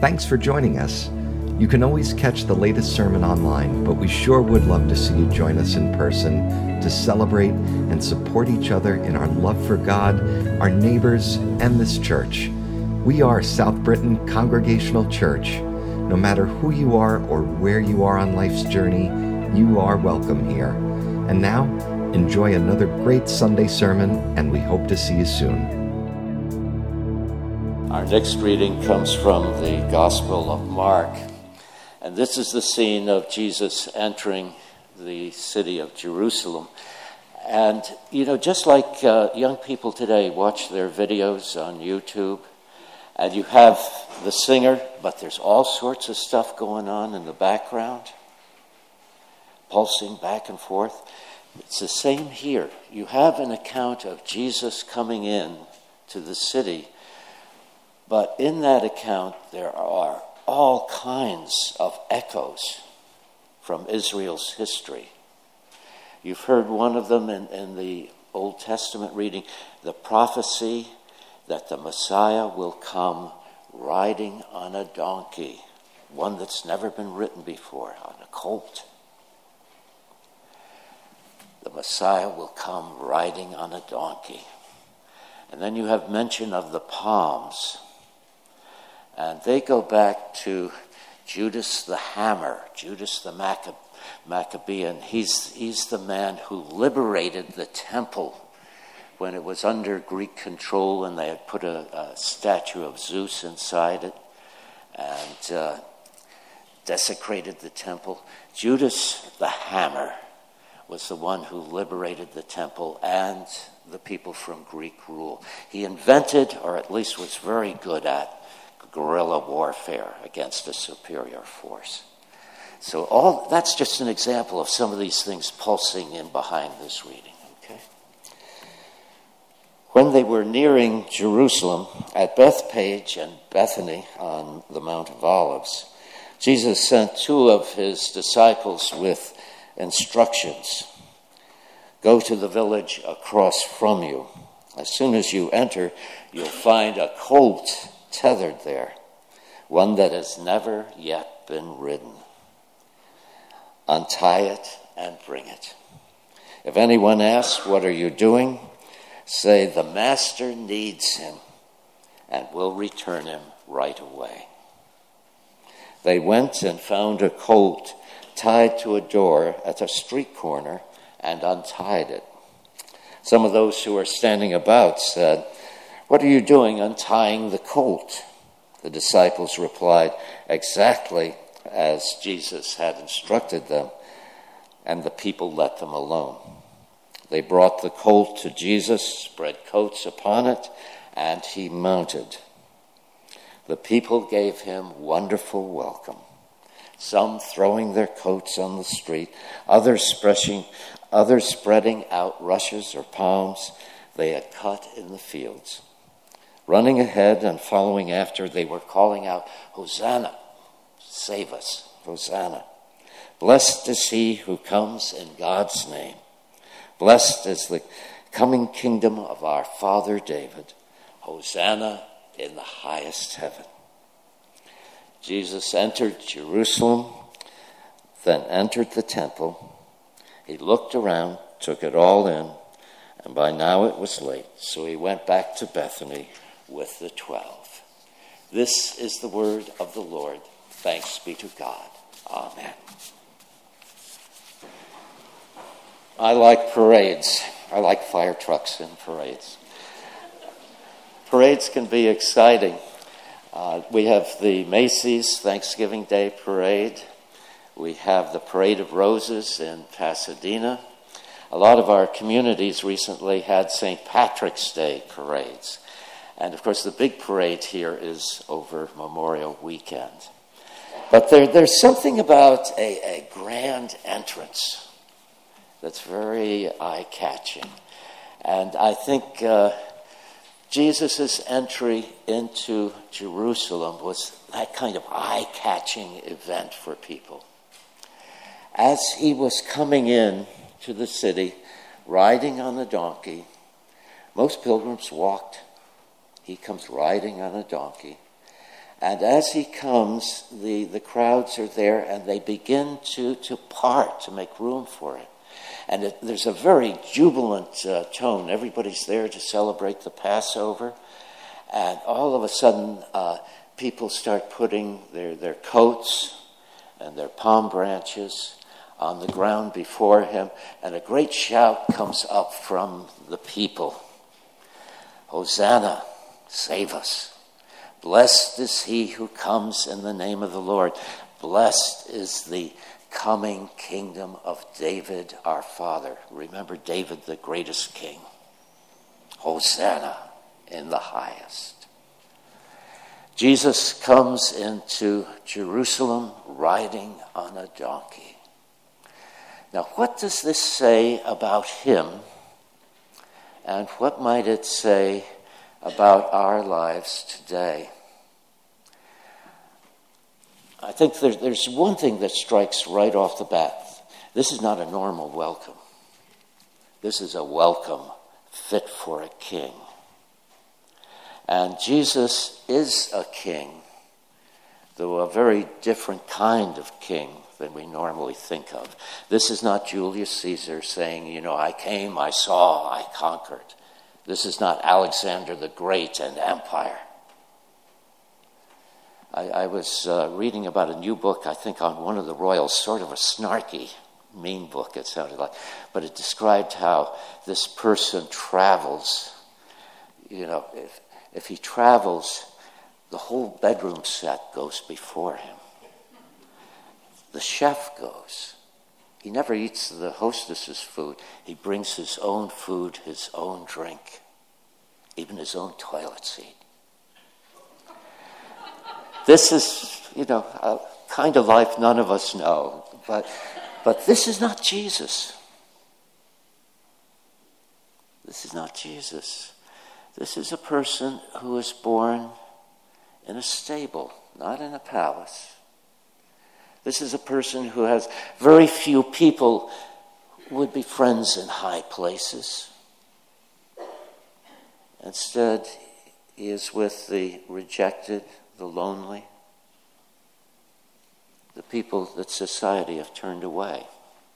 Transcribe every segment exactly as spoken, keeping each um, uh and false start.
Thanks for joining us. You can always catch the latest sermon online, but we sure would love to see you join us in person to celebrate and support each other in our love for God, our neighbors, and this church. We are South Britain Congregational Church. No matter who you are or where you are on life's journey, you are welcome here. And now, enjoy another great Sunday sermon, and we hope to see you soon. Our next reading comes from the Gospel of Mark, and this is the scene of Jesus entering the city of Jerusalem. And, you know, just like uh, young people today watch their videos on YouTube, and you have the singer, but there's all sorts of stuff going on in the background, pulsing back and forth. It's the same here. You have an account of Jesus coming in to the city, but in that account there are all kinds of echoes from Israel's history. You've heard one of them in, in the Old Testament reading, the prophecy that the Messiah will come riding on a donkey, one that's never been written before, on a colt. The Messiah will come riding on a donkey. And then you have mention of the palms. And they go back to Judas the Hammer, Judas the Maccabe- Maccabean. He's, he's the man who liberated the temple when it was under Greek control, and they had put a, a statue of Zeus inside it and uh, desecrated the temple. Judas the Hammer was the one who liberated the temple and the people from Greek rule. He invented, or at least was very good at, guerrilla warfare against a superior force. So all that's just an example of some of these things pulsing in behind this reading. Okay. When they were nearing Jerusalem, at Bethphage and Bethany on the Mount of Olives, Jesus sent two of his disciples with instructions. Go to the village across from you. As soon as you enter, you'll find a colt tethered there, one that has never yet been ridden. Untie it and bring it. If anyone asks, what are you doing? Say, the master needs him, and we'll return him right away. They went and found a colt tied to a door at a street corner and untied it. Some of those who were standing about said, what are you doing untying the colt? The disciples replied, exactly as Jesus had instructed them, and the people let them alone. They brought the colt to Jesus, spread coats upon it, and he mounted. The people gave him wonderful welcome, some throwing their coats on the street, others spreading, others spreading out rushes or palms they had cut in the fields. Running ahead and following after, they were calling out, Hosanna, save us, Hosanna. Blessed is he who comes in God's name. Blessed is the coming kingdom of our father David. Hosanna in the highest heaven. Jesus entered Jerusalem, then entered the temple. He looked around, took it all in, and by now it was late, so he went back to Bethany with the twelve. This is the word of the Lord. Thanks be to God. Amen. I like parades. I like fire trucks and parades. Parades can be exciting. Uh, we have the Macy's Thanksgiving Day Parade. We have the Parade of Roses in Pasadena. A lot of our communities recently had Saint Patrick's Day parades. And, of course, the big parade here is over Memorial Weekend. But there, there's something about a, a grand entrance that's very eye-catching. And I think uh, Jesus' entry into Jerusalem was that kind of eye-catching event for people. As he was coming in to the city, riding on a donkey, most pilgrims walked. He comes riding on a donkey. And as he comes, the, the crowds are there, and they begin to, to part, to make room for it. And it, there's a very jubilant uh, tone. Everybody's there to celebrate the Passover. And all of a sudden, uh, people start putting their, their coats and their palm branches on the ground before him. And a great shout comes up from the people. Hosanna, save us. Blessed is he who comes in the name of the Lord. Blessed is the coming kingdom of David our father. Remember David, the greatest king. Hosanna in the highest. Jesus comes into Jerusalem riding on a donkey. Now, what does this say about him? And what might it say about our lives today? I think there's, there's one thing that strikes right off the bat. This is not a normal welcome. This is a welcome fit for a king. And Jesus is a king, though a very different kind of king than we normally think of. This is not Julius Caesar saying, you know, I came, I saw, I conquered. This is not Alexander the Great and empire. I, I was uh, reading about a new book, I think, on one of the royals, sort of a snarky, mean book, it sounded like. But it described how this person travels. You know, if, if he travels, the whole bedroom set goes before him. The chef goes. He never eats the hostess's food. He brings his own food, his own drink, even his own toilet seat. This is, you know, a kind of life none of us know. But, but this is not Jesus. This is not Jesus. This is a person who is born in a stable, not in a palace. This is a person who has very few people who would be friends in high places. Instead, he is with the rejected, the lonely, the people that society have turned away.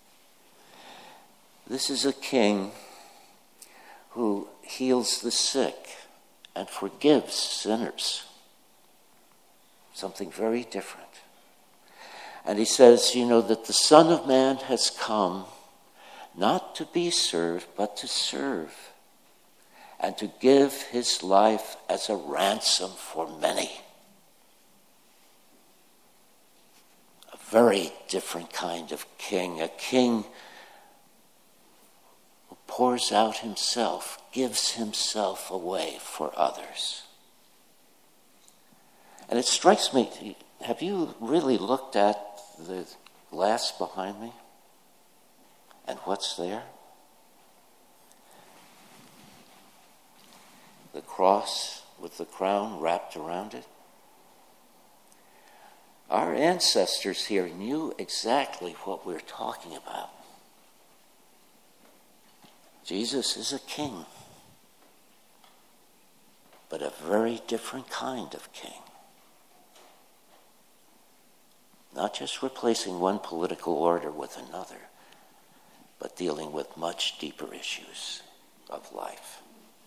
This is a king who heals the sick and forgives sinners. Something very different. And he says, you know, that the Son of Man has come not to be served, but to serve, and to give his life as a ransom for many. A very different kind of king, a king who pours out himself, gives himself away for others. And it strikes me, have you really looked at the glass behind me and what's there? The cross with the crown wrapped around it. Our ancestors here knew exactly what we're talking about. Jesus is a king, but a very different kind of king. Not just replacing one political order with another, but dealing with much deeper issues of life.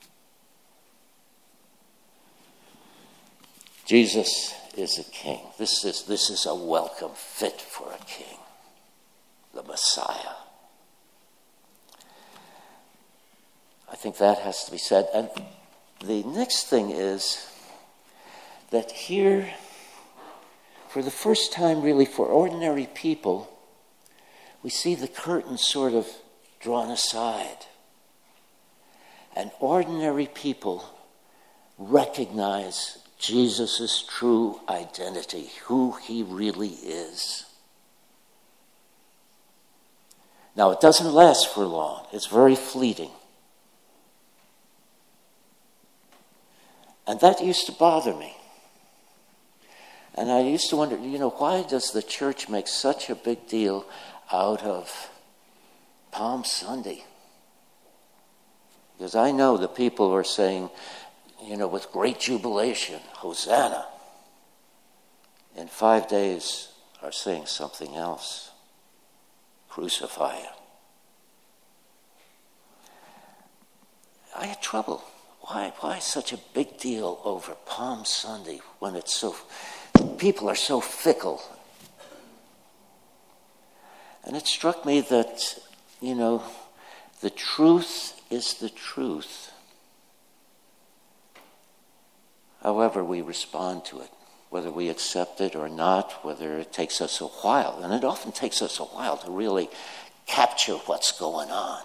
Jesus is a king. This is, this is a welcome fit for a king, the Messiah. I think that has to be said. And the next thing is that here, for the first time really for ordinary people, we see the curtain sort of drawn aside. And ordinary people recognize Jesus' true identity, who he really is. Now, it doesn't last for long. It's very fleeting. And that used to bother me. And I used to wonder, you know, why does the church make such a big deal out of Palm Sunday? Because I know the people are saying, you know, with great jubilation, Hosanna. in five days are saying something else. Crucify him. I had trouble. Why, why such a big deal over Palm Sunday when it's so, people are so fickle? And it struck me that, you know, the truth is the truth. However we respond to it, whether we accept it or not, whether it takes us a while, and it often takes us a while to really capture what's going on.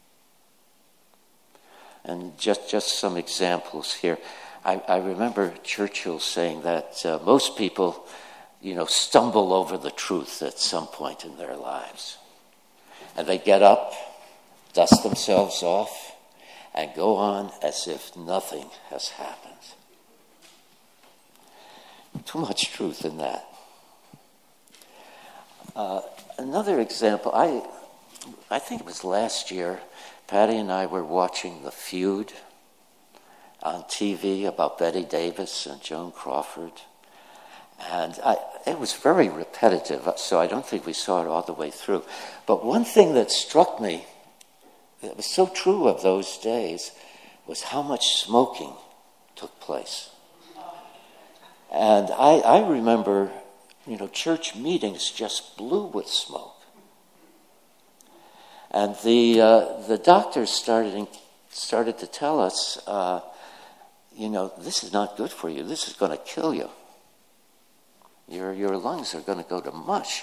And just, just some examples here. I, I remember Churchill saying that uh, most people, you know, stumble over the truth at some point in their lives. And they get up, dust themselves off, and go on as if nothing has happened. Too much truth in that. Uh, another example, I, I think it was last year, Patty and I were watching The Feud on T V about Betty Davis and Joan Crawford. And I, it was very repetitive, so I don't think we saw it all the way through. But one thing that struck me, that was so true of those days, was how much smoking took place. And I, I remember, you know, church meetings just blew with smoke. And the uh, the doctors started started to tell us, uh, you know, this is not good for you. This is going to kill you. Your your lungs are going to go to mush.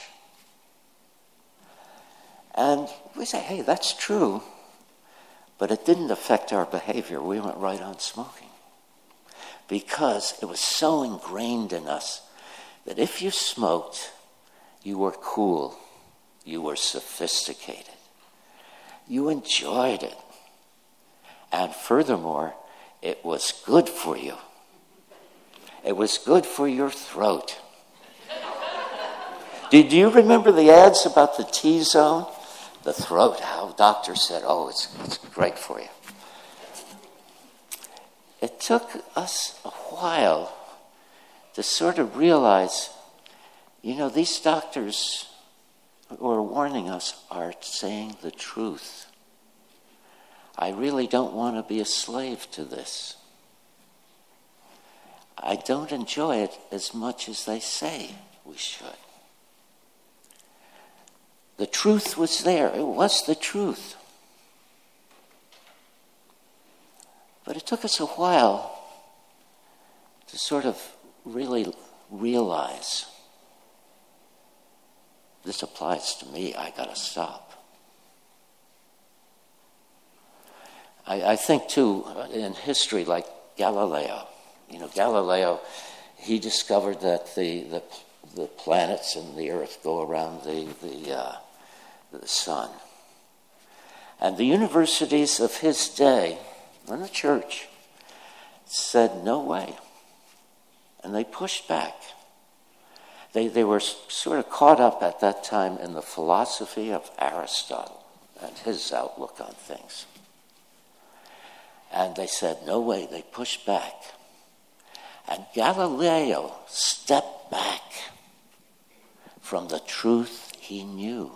And we say, hey, that's true, but it didn't affect our behavior. We went right on smoking because it was so ingrained in us that if you smoked, you were cool, you were sophisticated. You enjoyed it. And furthermore, it was good for you. It was good for your throat. Do, do you remember the ads about the T-zone? The throat, how doctors said, oh, it's, it's great for you. It took us a while to sort of realize, you know, these doctors who are warning us are saying the truth. I really don't want to be a slave to this. I don't enjoy it as much as they say we should. The truth was there. It was the truth. But it took us a while to sort of really realize this applies to me. I got to stop. I, I think, too, in history, like Galileo. You know, Galileo, he discovered that the the, the planets and the Earth go around the the, uh, the sun. And the universities of his day, and the church, said, no way. And they pushed back. They, they were sort of caught up at that time in the philosophy of Aristotle and his outlook on things. And they said, no way. They pushed back. And Galileo stepped back from the truth he knew.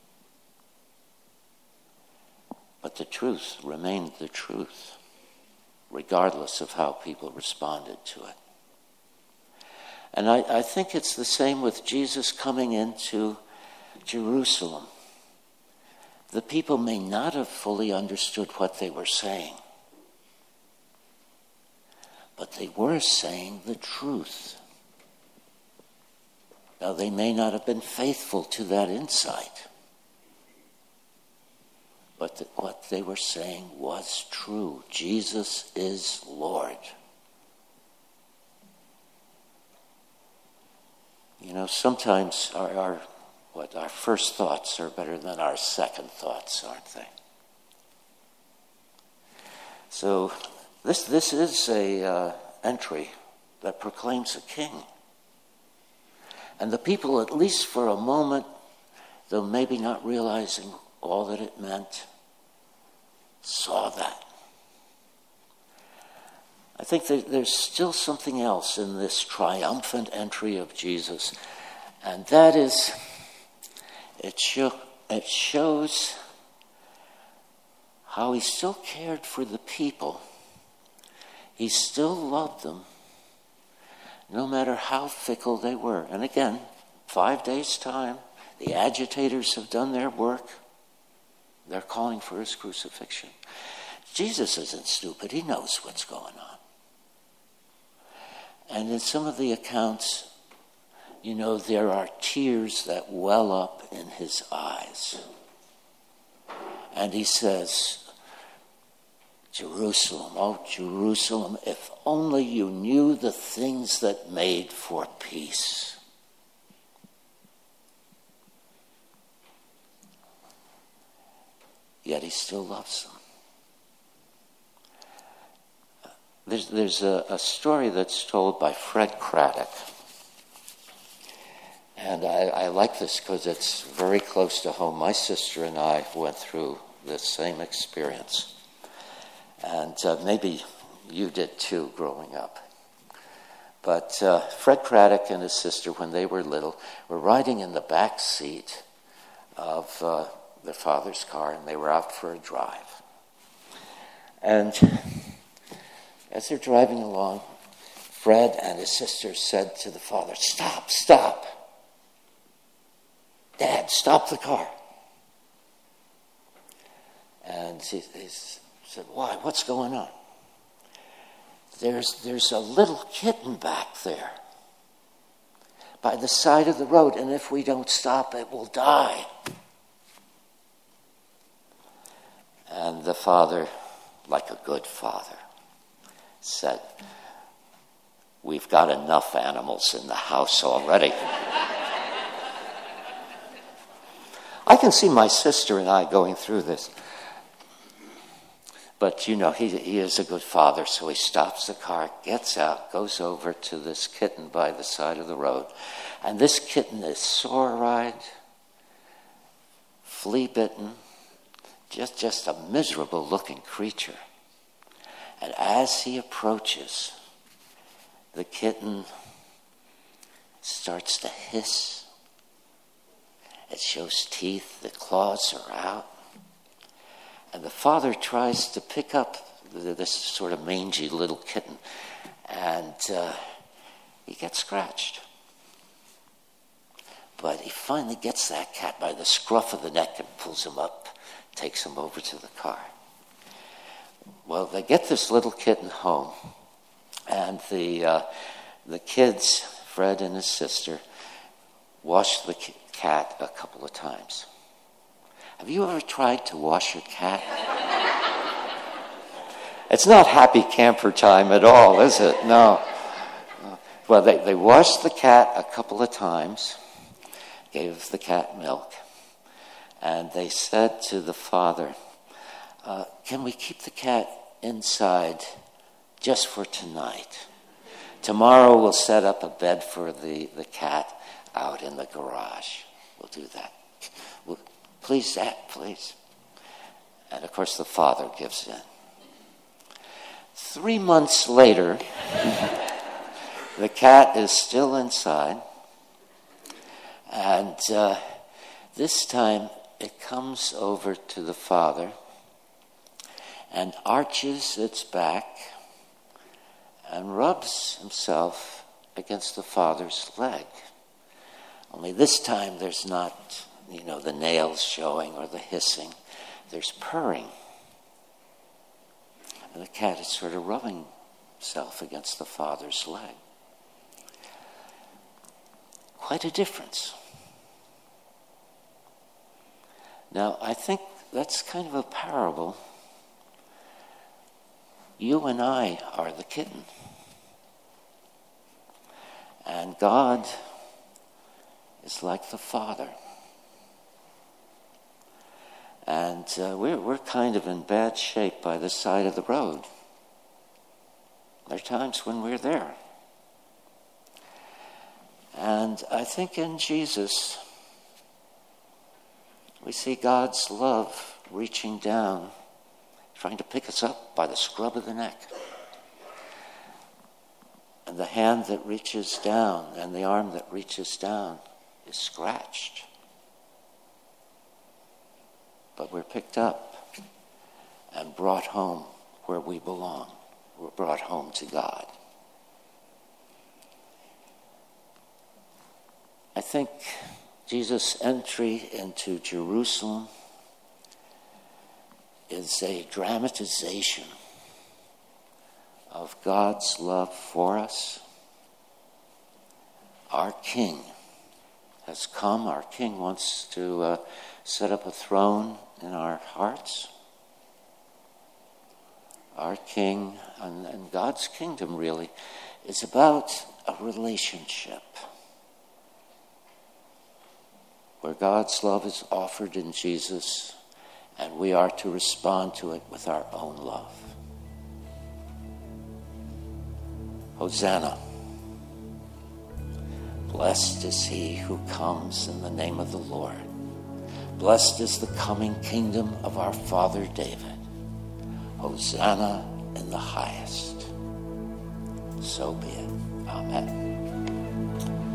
But the truth remained the truth, regardless of how people responded to it. And I, I think it's the same with Jesus coming into Jerusalem. The people may not have fully understood what they were saying, but they were saying the truth. Now, they may not have been faithful to that insight, but the, what they were saying was true. Jesus is Lord. You know, sometimes our, our what our first thoughts are better than our second thoughts, aren't they? So this this is a uh, entry that proclaims a king, and the people, at least for a moment, though maybe not realizing all that it meant, saw that. I think that there's still something else in this triumphant entry of Jesus, and that is, it, show, it shows how he still cared for the people. He still loved them, no matter how fickle they were. And again, five days' time, the agitators have done their work. They're calling for his crucifixion. Jesus isn't stupid. He knows what's going on. And in some of the accounts, you know, there are tears that well up in his eyes. And he says, Jerusalem, oh Jerusalem, if only you knew the things that made for peace. Yet he still loves them. There's, there's a, a story that's told by Fred Craddock. And I, I like this because it's very close to home. My sister and I went through the same experience. And uh, maybe you did too growing up. But uh, Fred Craddock and his sister, when they were little, were riding in the back seat of uh, their father's car, and they were out for a drive. And as they're driving along, Fred and his sister said to the father, "Stop, stop. Dad, stop the car." And he, he said, "Why? What's going on?" There's, there's a little kitten back there by the side of the road, and if we don't stop, it will die. And the father, like a good father, said, "We've got enough animals in the house already." I can see my sister and I going through this. But, you know, he, he is a good father, so he stops the car, gets out, goes over to this kitten by the side of the road. And this kitten is sore-eyed, flea-bitten, just, just a miserable-looking creature. And as he approaches, the kitten starts to hiss. It shows teeth, the claws are out. And the father tries to pick up this sort of mangy little kitten, and uh, he gets scratched. But he finally gets that cat by the scruff of the neck and pulls him up, takes him over to the car. Well, they get this little kitten home, and the uh, the kids, Fred and his sister, wash the cat a couple of times. Have you ever tried to wash your cat? It's not happy camper time at all, is it? No. Well, they, they washed the cat a couple of times, gave the cat milk, and they said to the father, uh, "Can we keep the cat inside just for tonight? Tomorrow we'll set up a bed for the, the cat out in the garage. We'll do that. We'll, Please, Dad, please." And of course the father gives in. Three months later, the cat is still inside. And uh, this time it comes over to the father and arches its back and rubs himself against the father's leg. Only this time there's not, you know, the nails showing or the hissing. There's purring. And the cat is sort of rubbing himself against the father's leg. Quite a difference. Now, I think that's kind of a parable. You and I are the kitten. And God is like the father. And uh, we're, we're kind of in bad shape by the side of the road. There are times when we're there. And I think in Jesus, we see God's love reaching down, trying to pick us up by the scruff of the neck. And the hand that reaches down and the arm that reaches down is scratched. But we're picked up and brought home where we belong. We're brought home to God. I think Jesus' entry into Jerusalem is a dramatization of God's love for us. Our King has come. Our King wants to uh, set up a throne in our hearts. Our King and, and God's kingdom really is about a relationship where God's love is offered in Jesus, and we are to respond to it with our own love. Hosanna. Blessed is he who comes in the name of the Lord. Blessed is the coming kingdom of our father David. Hosanna in the highest. So be it. Amen.